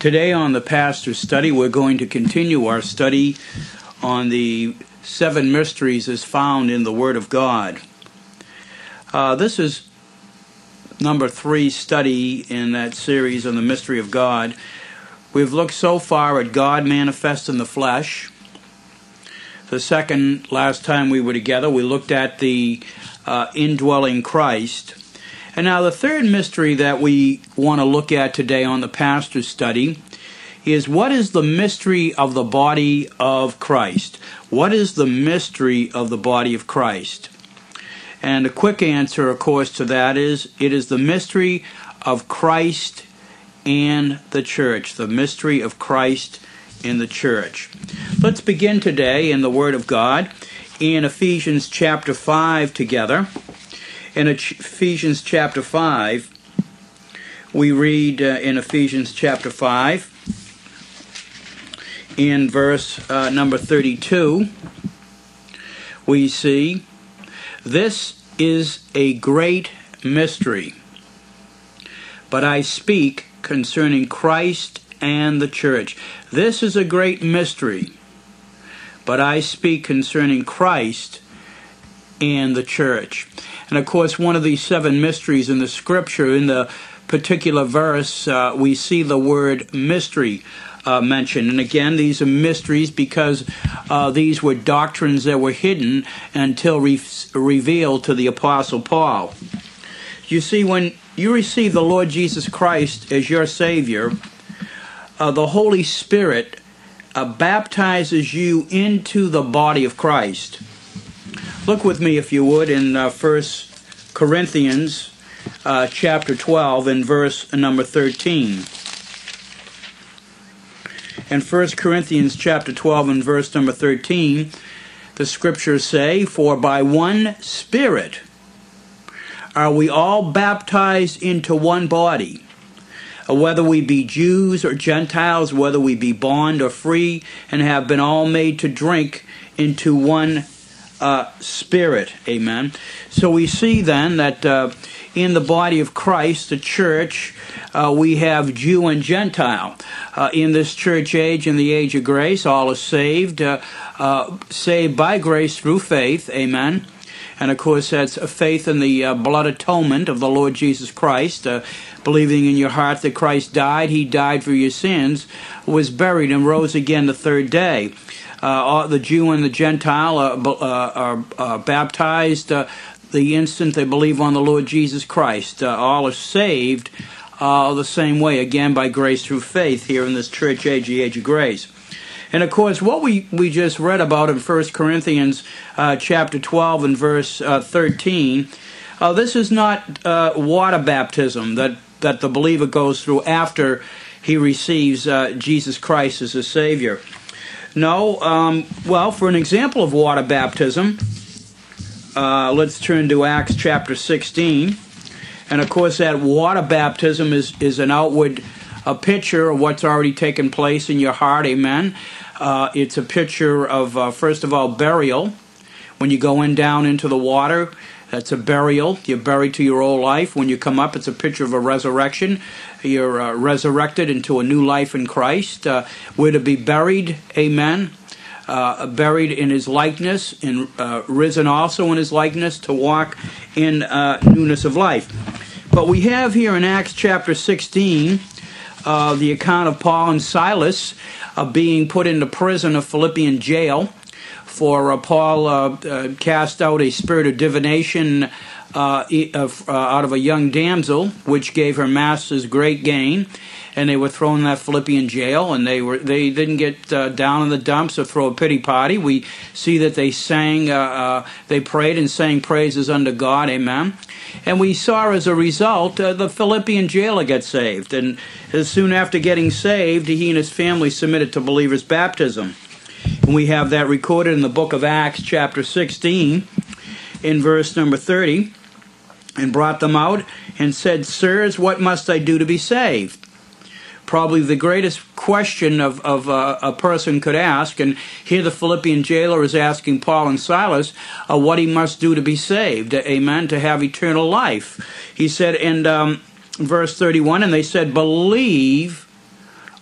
Today on the Pastor's Study, we're going to continue our study on the seven mysteries as found in the Word of God. This is number 3 study in that series on the mystery of God. We've looked so far at God manifest in the flesh. The last time we were together, we looked at the indwelling Christ. And now the third mystery that we want to look at today on the Pastor's Study is, what is the mystery of the body of Christ? What is the mystery of the body of Christ? And a quick answer, of course, to that is, it is the mystery of Christ and the church. The mystery of Christ in the church. Let's begin today in the Word of God in Ephesians chapter 5 together. In Ephesians chapter 5, we read in Ephesians chapter 5, in verse number 32, we see, "This is a great mystery, but I speak concerning Christ and the church." This is a great mystery, but I speak concerning Christ and the church. And of course, one of these 7 mysteries in the Scripture, in the particular verse, we see the word mystery mentioned. And again, these are mysteries because these were doctrines that were hidden until revealed to the Apostle Paul. You see, when you receive the Lord Jesus Christ as your Savior, the Holy Spirit baptizes you into the body of Christ. Look with me, if you would, in 1 Corinthians chapter 12 and verse number 13. In 1 Corinthians chapter 12 and verse number 13, the Scriptures say, "For by one Spirit are we all baptized into one body, whether we be Jews or Gentiles, whether we be bond or free, and have been all made to drink into one Spirit." Amen. So we see then that in the body of Christ, the church, we have Jew and Gentile. In this church age, in the age of grace, all are saved by grace through faith. Amen. And of course, that's a faith in the blood atonement of the Lord Jesus Christ, believing in your heart that Christ died, He died for your sins, was buried, and rose again the third day. The Jew and the Gentile are baptized the instant they believe on the Lord Jesus Christ. All are saved the same way, again by grace through faith here in this church age, the age of grace. And of course, what we just read about in 1 Corinthians chapter 12 and verse 13, this is not water baptism that the believer goes through after he receives Jesus Christ as a Savior. No, well, for an example of water baptism, let's turn to Acts chapter 16. And of course, that water baptism is an outward picture of what's already taken place in your heart, amen. It's a picture of, first of all, burial. When you go down into the water, that's a burial. You're buried to your old life. When you come up, it's a picture of a resurrection. You're resurrected into a new life in Christ. We're to be buried, amen, buried in His likeness, and risen also in His likeness to walk in newness of life. But we have here in Acts chapter 16 the account of Paul and Silas being put into prison of Philippian jail. For Paul cast out a spirit of divination out of a young damsel, which gave her masters great gain, and they were thrown in that Philippian jail, and they didn't get down in the dumps or throw a pity party. We see that they sang, they prayed and sang praises unto God, amen. And we saw as a result the Philippian jailer get saved, and as soon after getting saved, he and his family submitted to believers' baptism. And we have that recorded in the book of Acts chapter 16 in verse number 30. "And brought them out and said, Sirs, what must I do to be saved?" Probably the greatest question of a person could ask. And here the Philippian jailer is asking Paul and Silas what he must do to be saved, amen, to have eternal life. He said in verse 31, "And they said, Believe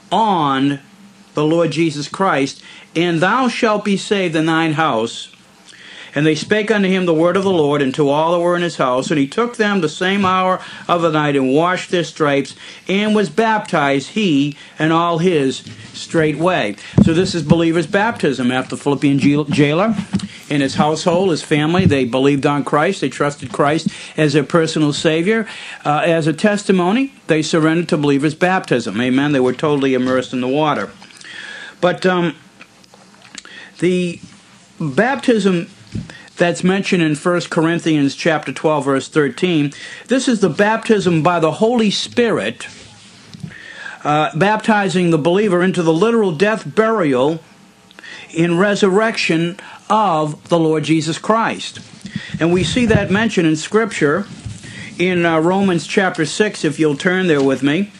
on the Lord Jesus Christ, and thou shalt be saved in thine house. And they spake unto him the word of the Lord, and to all that were in his house. And he took them the same hour of the night, and washed their stripes, and was baptized, he and all his straightway. So this is believer's baptism. After the Philippian jailer and his household, his family, they believed on Christ. They trusted Christ as their personal Savior. As a testimony, they surrendered to believer's baptism. Amen. They were totally immersed in the water. But the baptism that's mentioned in 1 Corinthians chapter 12, verse 13, this is the baptism by the Holy Spirit, baptizing the believer into the literal death, burial, and resurrection of the Lord Jesus Christ. And we see that mentioned in Scripture in Romans chapter 6, if you'll turn there with me.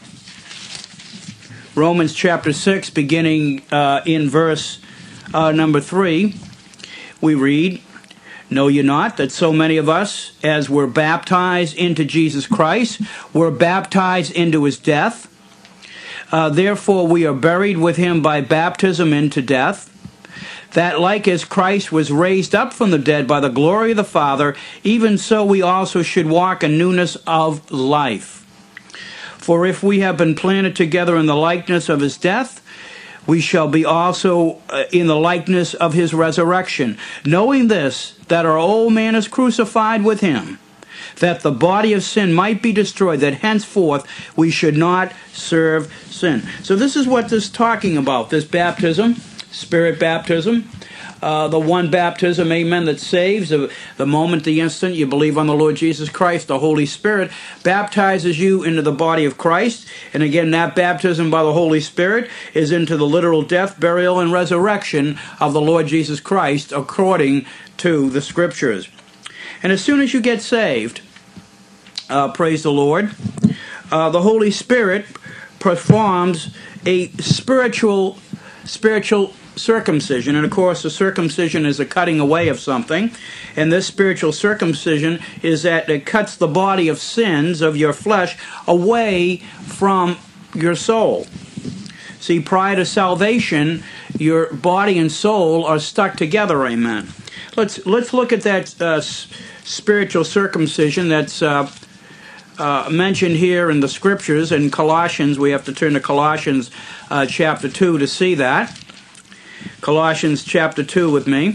Romans chapter 6, beginning in verse number 3, we read, Know ye not that so many of us, as were baptized into Jesus Christ, were baptized into his death? Therefore we are buried with him by baptism into death, that like as Christ was raised up from the dead by the glory of the Father, even so we also should walk in newness of life. For if we have been planted together in the likeness of his death, we shall be also in the likeness of his resurrection, knowing this, that our old man is crucified with him, that the body of sin might be destroyed, that henceforth we should not serve sin. So this is what this is talking about, this baptism, spirit baptism. The one baptism, amen, that saves. The moment, the instant you believe on the Lord Jesus Christ, the Holy Spirit baptizes you into the body of Christ. And again, that baptism by the Holy Spirit is into the literal death, burial, and resurrection of the Lord Jesus Christ according to the Scriptures. And as soon as you get saved, praise the Lord, the Holy Spirit performs a spiritual circumcision. And of course, the circumcision is a cutting away of something. And this spiritual circumcision is that it cuts the body of sins of your flesh away from your soul. See, prior to salvation, your body and soul are stuck together, amen. Let's look at that spiritual circumcision that's mentioned here in the Scriptures. In Colossians, we have to turn to Colossians chapter 2 to see that. Colossians chapter 2 with me.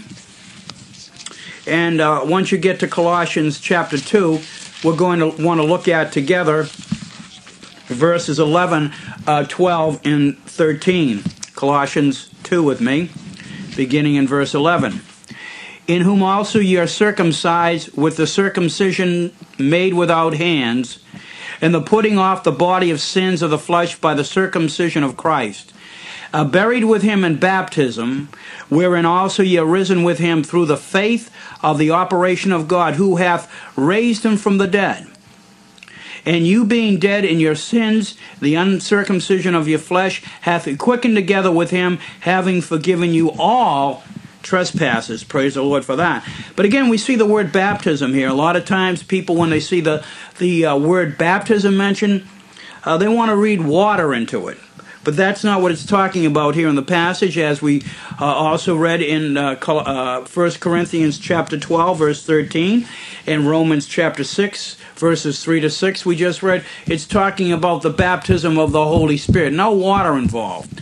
And once you get to Colossians chapter 2, we're going to want to look at together verses 11, 12, and 13. Colossians 2 with me, beginning in verse 11. In whom also ye are circumcised with the circumcision made without hands, and the putting off the body of sins of the flesh by the circumcision of Christ, buried with him in baptism, wherein also ye are risen with him through the faith of the operation of God, who hath raised him from the dead. And you being dead in your sins, the uncircumcision of your flesh, hath he quickened together with him, having forgiven you all trespasses. Praise the Lord for that. But again, we see the word baptism here. A lot of times people, when they see the word baptism mentioned, they want to read water into it. But that's not what it's talking about here in the passage, as we also read in 1 Corinthians chapter 12, verse 13, and Romans chapter 6, verses 3 to 6 we just read. It's talking about the baptism of the Holy Spirit. No water involved.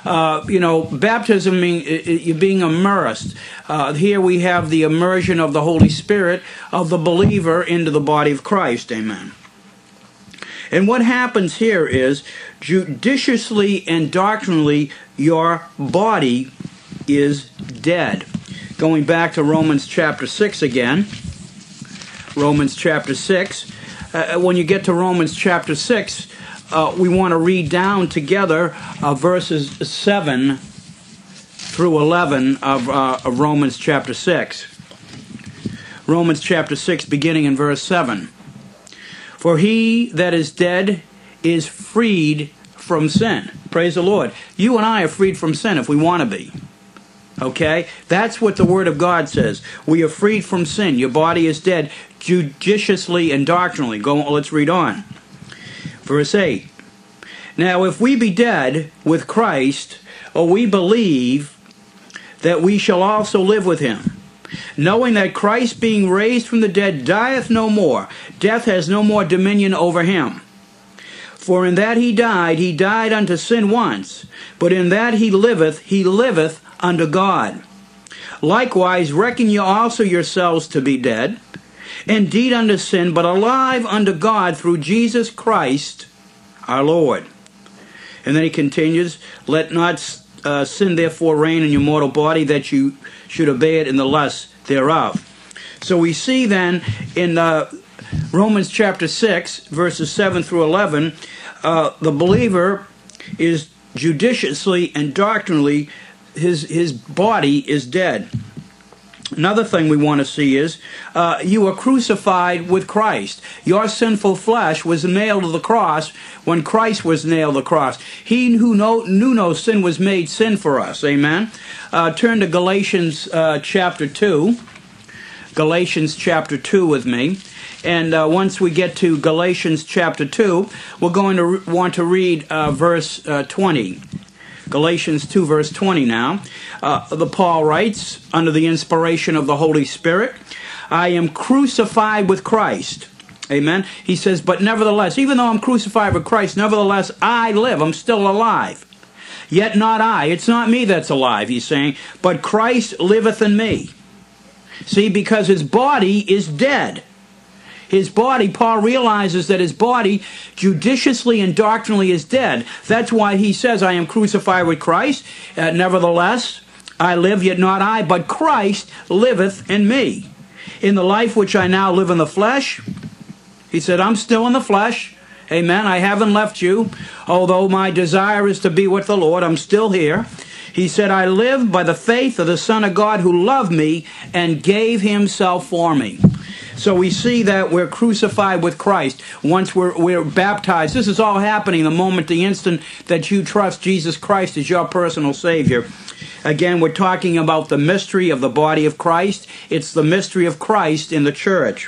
Baptism means you're being immersed. Here we have the immersion of the Holy Spirit of the believer into the body of Christ. Amen. And what happens here is, judiciously and doctrinally, your body is dead. Going back to Romans chapter 6 again. Romans chapter 6. When you get to Romans chapter 6, we want to read down together verses 7 through 11 of Romans chapter 6. Romans chapter 6, beginning in verse 7. For he that is dead is freed from sin. Praise the Lord. You and I are freed from sin if we want to be. Okay? That's what the Word of God says. We are freed from sin. Your body is dead judiciously and doctrinally. Let's read on. Verse 8. Now, if we be dead with Christ, or we believe that we shall also live with him, knowing that Christ being raised from the dead dieth no more, death has no more dominion over him. For in that he died unto sin once, but in that he liveth unto God. Likewise reckon ye also yourselves to be dead, indeed unto sin, but alive unto God through Jesus Christ our Lord. And then he continues, let not sin therefore reign in your mortal body, that you should obey it in the lusts thereof. So we see then in Romans chapter 6, verses 7 through 11, the believer is judiciously and doctrinally, his body is dead. Another thing we want to see is you were crucified with Christ. Your sinful flesh was nailed to the cross when Christ was nailed to the cross. He who knew no sin was made sin for us. Amen. Turn to Galatians chapter 2. Galatians chapter 2 with me. And once we get to Galatians chapter 2, we're going to want to read verse 20. Galatians 2 verse 20 now. Paul writes, under the inspiration of the Holy Spirit, I am crucified with Christ. Amen. He says, but nevertheless, even though I'm crucified with Christ, nevertheless I live. I'm still alive. Yet not I. It's not me that's alive, he's saying, but Christ liveth in me. See, because his body is dead. His body, Paul realizes that his body judiciously and doctrinally is dead. That's why he says, I am crucified with Christ. Nevertheless, I live, yet not I, but Christ liveth in me. In the life which I now live in the flesh, he said, I'm still in the flesh. Amen. I haven't left you. Although my desire is to be with the Lord, I'm still here. He said, I live by the faith of the Son of God who loved me and gave himself for me. So we see that we're crucified with Christ once we're baptized. This is all happening the instant that you trust Jesus Christ as your personal Savior. Again, we're talking about the mystery of the body of Christ. It's the mystery of Christ in the church.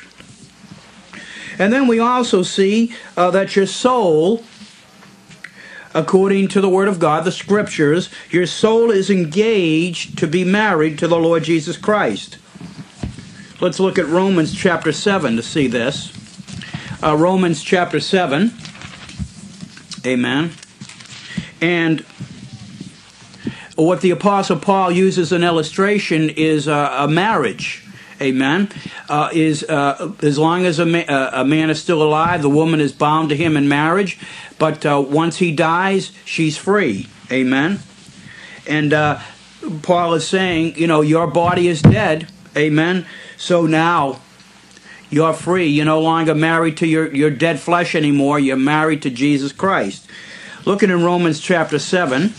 And then we also see that your soul, according to the Word of God, the Scriptures, your soul is engaged to be married to the Lord Jesus Christ. Let's look at Romans chapter 7 to see this. Romans chapter 7. Amen. And what the Apostle Paul uses an illustration is a marriage. Amen. As long as a man is still alive, the woman is bound to him in marriage. But once he dies, she's free. Amen. And Paul is saying, your body is dead. Amen. So now you're free. You're no longer married to your dead flesh anymore. You're married to Jesus Christ. Looking in Romans chapter 7,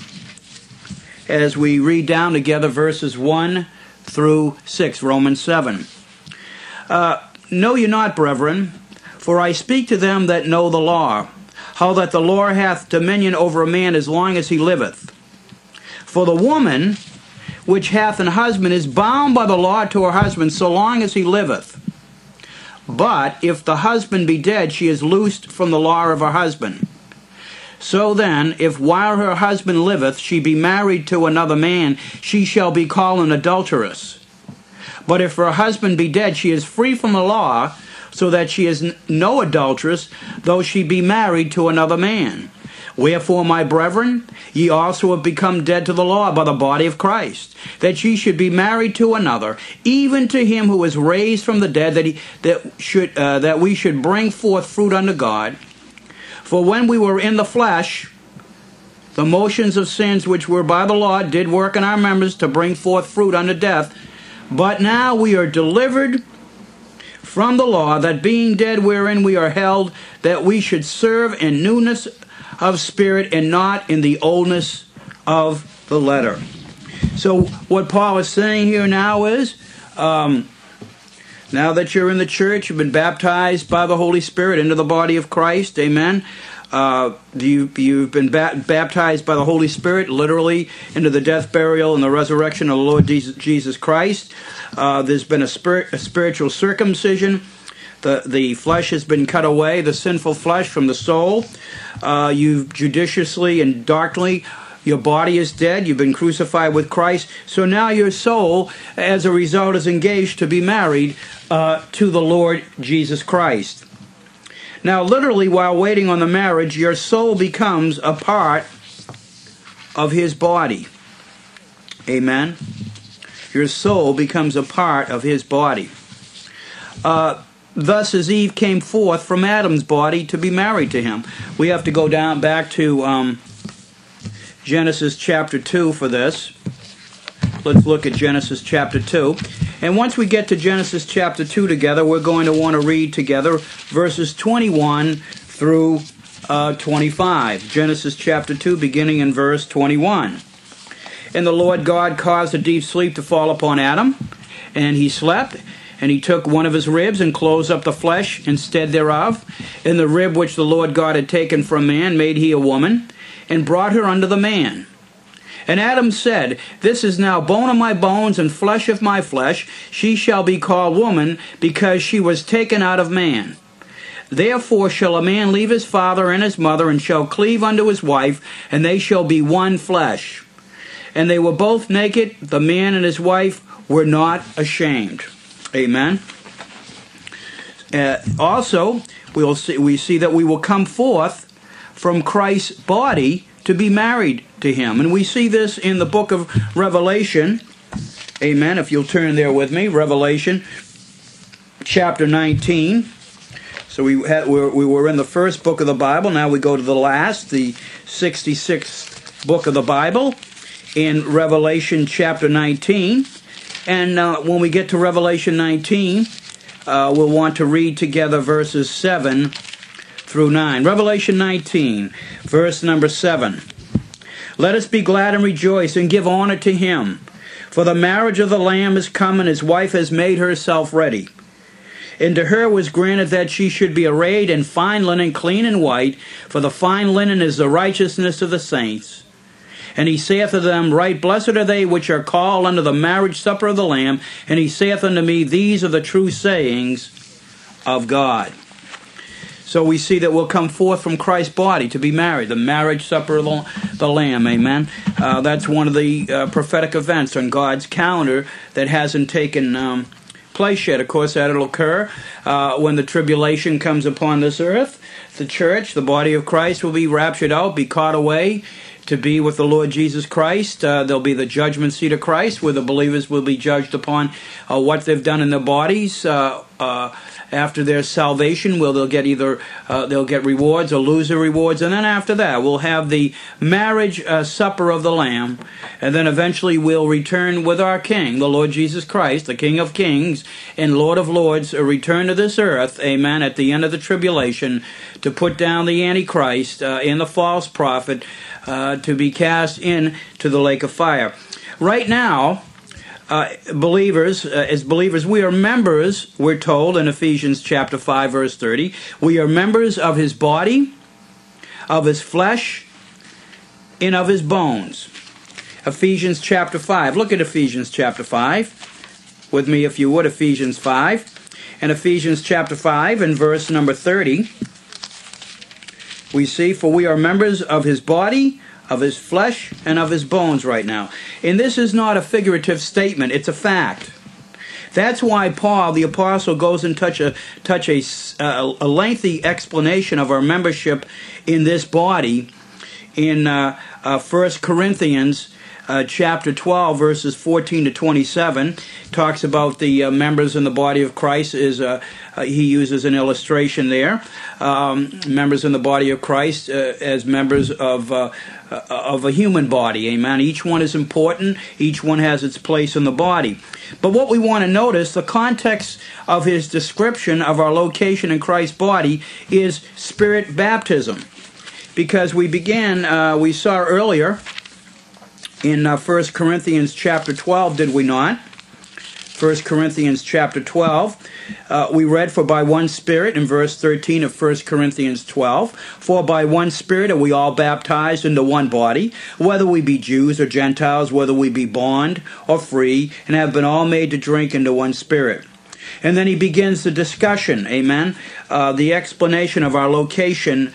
as we read down together verses 1 through 6, Romans 7. Know ye not, brethren, for I speak to them that know the law, how that the law hath dominion over a man as long as he liveth. For the woman which hath an husband is bound by the law to her husband so long as he liveth. But if the husband be dead, she is loosed from the law of her husband. So then, if while her husband liveth she be married to another man, she shall be called an adulteress. But if her husband be dead, she is free from the law, so that she is no adulteress, though she be married to another man. Wherefore, my brethren, ye also have become dead to the law by the body of Christ, that ye should be married to another, even to him who is raised from the dead, that we should bring forth fruit unto God. For when we were in the flesh, the motions of sins which were by the law did work in our members to bring forth fruit unto death. But now we are delivered from the law, that being dead wherein we are held, that we should serve in newness of spirit and not in the oldness of the letter. So what Paul is saying here now is, now that you're in the church, you've been baptized by the Holy Spirit into the body of Christ, amen. You've been baptized by the Holy Spirit, literally, into the death, burial, and the resurrection of the Lord Jesus Christ. There's been a spiritual circumcision. the flesh has been cut away, the sinful flesh from the soul. You've judiciously and darkly, your body is dead. You've been crucified with Christ. So now your soul, as a result, is engaged to be married to the Lord Jesus Christ. Now, literally, while waiting on the marriage, your soul becomes a part of his body. Amen? Your soul becomes a part of his body. Thus, as Eve came forth from Adam's body to be married to him. We have to go down back to Genesis chapter 2 for this. Let's look at Genesis chapter 2. And once we get to Genesis chapter 2 together, we're going to want to read together verses 21 through 25. Genesis chapter 2, beginning in verse 21. And the Lord God caused a deep sleep to fall upon Adam, and he slept. And he took one of his ribs and closed up the flesh instead thereof. And the rib which the Lord God had taken from man made he a woman, and brought her unto the man. And Adam said, This is now bone of my bones and flesh of my flesh. She shall be called woman, because she was taken out of man. Therefore shall a man leave his father and his mother, and shall cleave unto his wife, and they shall be one flesh. And they were both naked, the man and his wife were not ashamed. Amen. Also, we see that we will come forth from Christ's body to be married to him. And we see this in the book of Revelation. Amen. If you'll turn there with me. Revelation chapter 19. So we were in the first book of the Bible. Now we go to the last, the 66th book of the Bible, in Revelation chapter 19. And when we get to Revelation 19, we'll want to read together verses 7 through 9. Revelation 19, verse number 7. Let us be glad and rejoice and give honor to him. For the marriage of the Lamb is come, and his wife has made herself ready. And to her was granted that she should be arrayed in fine linen, clean and white, for the fine linen is the righteousness of the saints. And he saith to them, Right blessed are they which are called unto the marriage supper of the Lamb. And he saith unto me, These are the true sayings of God. So we see that we'll come forth from Christ's body to be married, the marriage supper of the Lamb. Amen. That's one of the prophetic events on God's calendar that hasn't taken place yet. Of course, that'll occur when the tribulation comes upon this earth. The church, the body of Christ, will be raptured out, be caught away to be with the Lord Jesus Christ. There'll be the judgment seat of Christ, where the believers will be judged upon what they've done in their bodies after their salvation. They'll get either they'll get rewards or lose their rewards, and then after that we'll have the marriage supper of the Lamb, and then eventually we'll return with our King, the Lord Jesus Christ, the King of Kings and Lord of Lords, return to this earth. Amen. At the end of the tribulation, to put down the Antichrist and the false prophet, to be cast into the lake of fire. Right now, believers, as believers, we are members, we're told in Ephesians chapter 5, verse 30, we are members of his body, of his flesh, and of his bones. Ephesians chapter 5. Look at Ephesians chapter 5 with me, if you would. Ephesians 5. And Ephesians chapter 5 and verse number 30. We see, for we are members of his body, of his flesh, and of his bones right now. And this is not a figurative statement, it's a fact. That's why Paul, the apostle, goes and touch a lengthy explanation of our membership in this body in 1 Corinthians chapter 12, verses 14 to 27. Talks about the members in the body of Christ. He uses an illustration there. Members in the body of Christ as members of a human body. Amen. Each one is important. Each one has its place in the body. But what we want to notice, the context of his description of our location in Christ's body is spirit baptism. Because we saw earlier in 1 Corinthians chapter 12, did we not? 1 Corinthians chapter 12, we read, for by one Spirit, in verse 13 of 1 Corinthians 12, for by one Spirit are we all baptized into one body, whether we be Jews or Gentiles, whether we be bond or free, and have been all made to drink into one Spirit. And then he begins the discussion, amen, the explanation of our location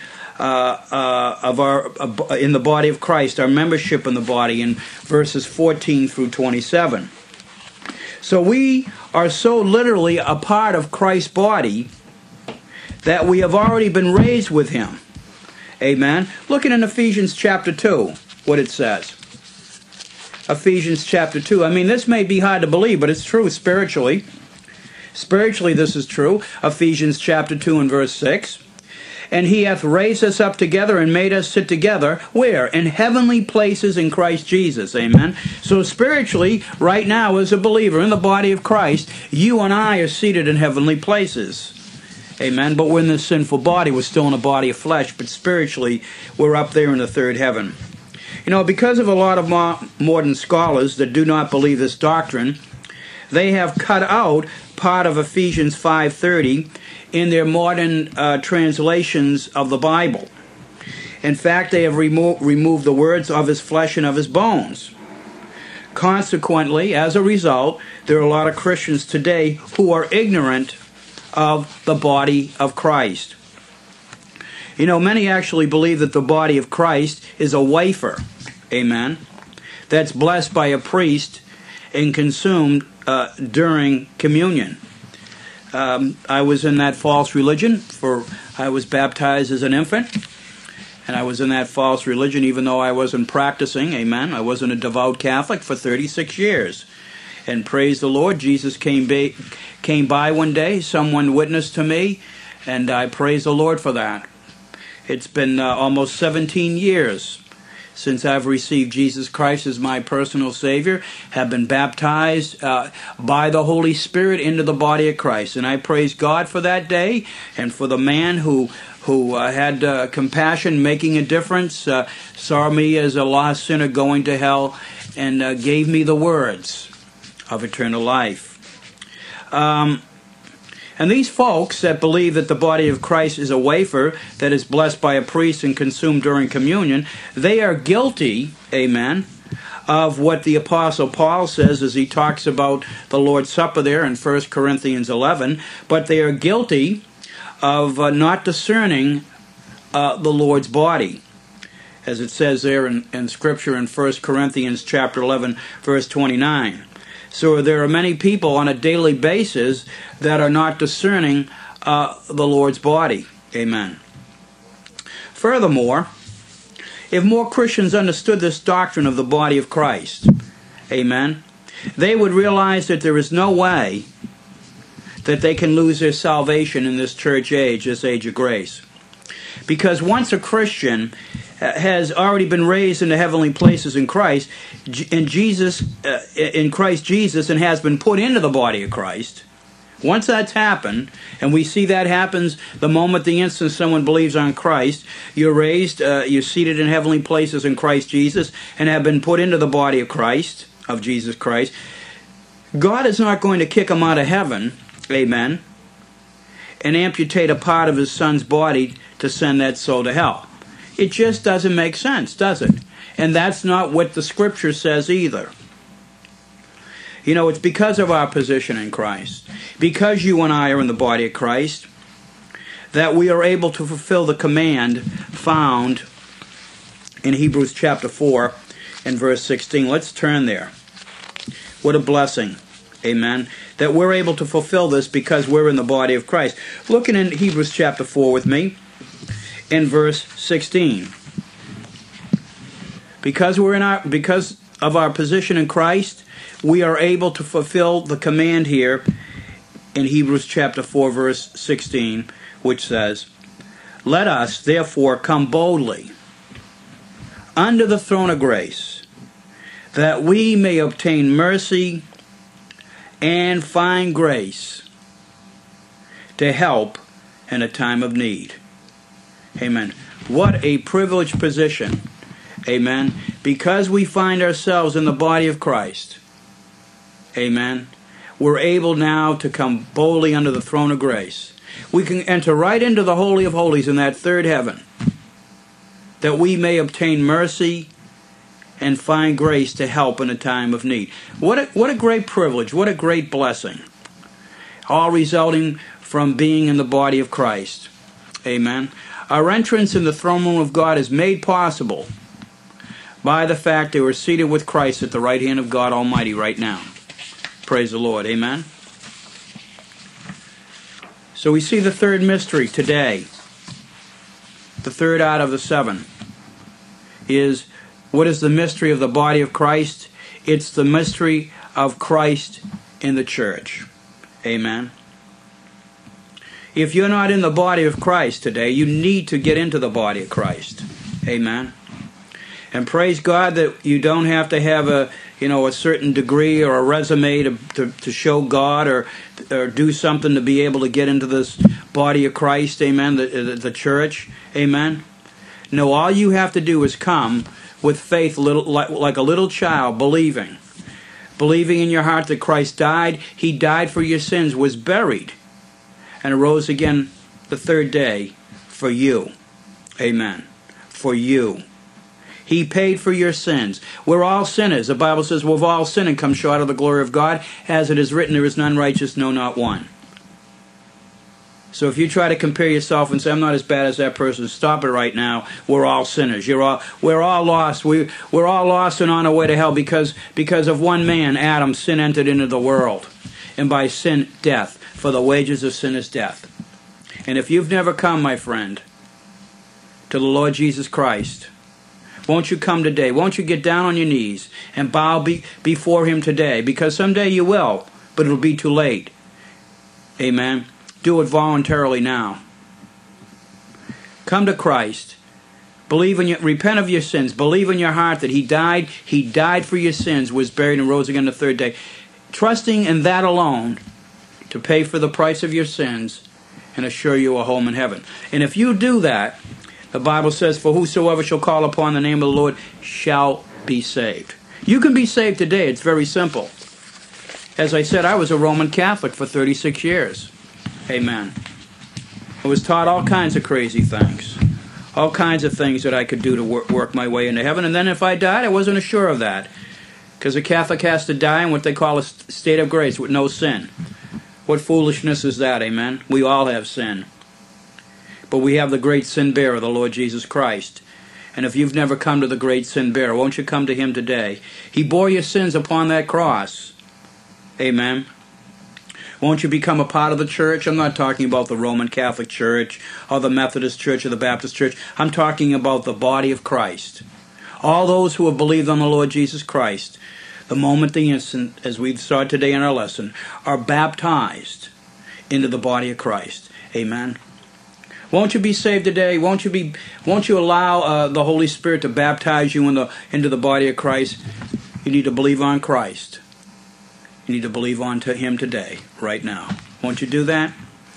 in the body of Christ, our membership in the body, in verses 14 through 27. So we are so literally a part of Christ's body that we have already been raised with him. Amen. Looking in Ephesians chapter 2, what it says. Ephesians chapter 2. I mean, this may be hard to believe, but it's true spiritually. Spiritually, this is true. Ephesians chapter 2 and verse 6. And he hath raised us up together and made us sit together, where? In heavenly places in Christ Jesus. Amen. So spiritually, right now, as a believer in the body of Christ, you and I are seated in heavenly places. Amen. But we're in this sinful body. We're still in a body of flesh. But spiritually, we're up there in the third heaven. You know, because of a lot of modern scholars that do not believe this doctrine, they have cut out part of Ephesians 5:30 in their modern translations of the Bible. In fact, they have removed the words of his flesh and of his bones. Consequently, as a result, there are a lot of Christians today who are ignorant of the body of Christ. You know, many actually believe that the body of Christ is a wafer, amen, that's blessed by a priest and consumed during communion. I was in that false religion, for I was baptized as an infant, and I was in that false religion even though I wasn't practicing, amen. I wasn't a devout Catholic for 36 years. And praise the Lord, Jesus came by one day, someone witnessed to me, and I praise the Lord for that. It's been almost 17 years since I've received Jesus Christ as my personal Savior, have been baptized by the Holy Spirit into the body of Christ. And I praise God for that day and for the man who had compassion, making a difference, saw me as a lost sinner going to hell, and gave me the words of eternal life. And these folks that believe that the body of Christ is a wafer that is blessed by a priest and consumed during communion, they are guilty, amen, of what the Apostle Paul says as he talks about the Lord's Supper there in 1 Corinthians 11, but they are guilty of not discerning the Lord's body, as it says there in Scripture in 1 Corinthians chapter 11, verse 29. So there are many people on a daily basis that are not discerning the Lord's body. Amen. Furthermore, if more Christians understood this doctrine of the body of Christ, amen, they would realize that there is no way that they can lose their salvation in this church age, this age of grace. Because once a Christian has already been raised into heavenly places in Christ, in Christ Jesus, and has been put into the body of Christ, once that's happened, and we see that happens the instant someone believes on Christ, you're raised, you're seated in heavenly places in Christ Jesus, and have been put into the body of Christ, of Jesus Christ, God is not going to kick them out of heaven, amen, and amputate a part of his son's body to send that soul to hell. It just doesn't make sense, does it? And that's not what the Scripture says either. You know, it's because of our position in Christ, because you and I are in the body of Christ, that we are able to fulfill the command found in Hebrews chapter 4 and verse 16. Let's turn there. What a blessing. Amen. That we're able to fulfill this because we're in the body of Christ. Looking in Hebrews chapter 4 with me, in verse 16. Because of our position in Christ, we are able to fulfill the command here in Hebrews chapter 4 verse 16, which says, "Let us therefore come boldly under the throne of grace, that we may obtain mercy and find grace to help in a time of need." Amen. What a privileged position. Amen. Because we find ourselves in the body of Christ. Amen. We're able now to come boldly under the throne of grace. We can enter right into the Holy of Holies in that third heaven, that we may obtain mercy and find grace to help in a time of need. What a great privilege. What a great blessing. all resulting from being in the body of Christ. Amen. Our entrance in the throne room of God is made possible by the fact that we're seated with Christ at the right hand of God Almighty right now. Praise the Lord. Amen. So we see the third mystery today. The third out of the seven is, what is the mystery of the body of Christ? It's the mystery of Christ in the church. Amen. If you're not in the body of Christ today, you need to get into the body of Christ. Amen. And praise God that you don't have to have a certain degree or a resume to show God or do something to be able to get into this body of Christ. Amen. The church. Amen. No, all you have to do is come with faith, like a little child, believing in your heart that Christ died. He died for your sins, was buried, and arose again the third day for you. Amen. For you. He paid for your sins. We're all sinners. The Bible says we've all sinned and come short of the glory of God. As it is written, there is none righteous, no, not one. So if you try to compare yourself and say, I'm not as bad as that person, stop it right now. We're all sinners. We're all lost. We're all lost and on our way to hell because of one man, Adam. Sin entered into the world. And by sin, death. For the wages of sin is death. And if you've never come, my friend, to the Lord Jesus Christ, won't you come today? Won't you get down on your knees and bow before Him today? Because someday you will, but it'll be too late. Amen. Do it voluntarily now. Come to Christ. Repent of your sins. Believe in your heart that He died. He died for your sins, was buried, and rose again the third day. Trusting in that alone to pay for the price of your sins and assure you a home in heaven. And if you do that, the Bible says, for whosoever shall call upon the name of the Lord shall be saved. You can be saved today. It's very simple. As I said, I was a Roman Catholic for 36 years. Amen. I was taught all kinds of crazy things. All kinds of things that I could do to work my way into heaven. And then if I died, I wasn't sure of that. Because a Catholic has to die in what they call a state of grace with no sin. What foolishness is that, amen? We all have sin. But we have the great sin bearer, the Lord Jesus Christ. And if you've never come to the great sin bearer, won't you come to Him today? He bore your sins upon that cross. Amen. Won't you become a part of the church? I'm not talking about the Roman Catholic Church or the Methodist Church or the Baptist Church. I'm talking about the body of Christ. All those who have believed on the Lord Jesus Christ, the moment, the instant, as we've started today in our lesson, are baptized into the body of Christ. Amen. Won't you be saved today? Won't you allow the Holy Spirit to baptize you into the body of Christ? You need to believe on Christ. You need to believe on to Him today, right now. Won't you do that?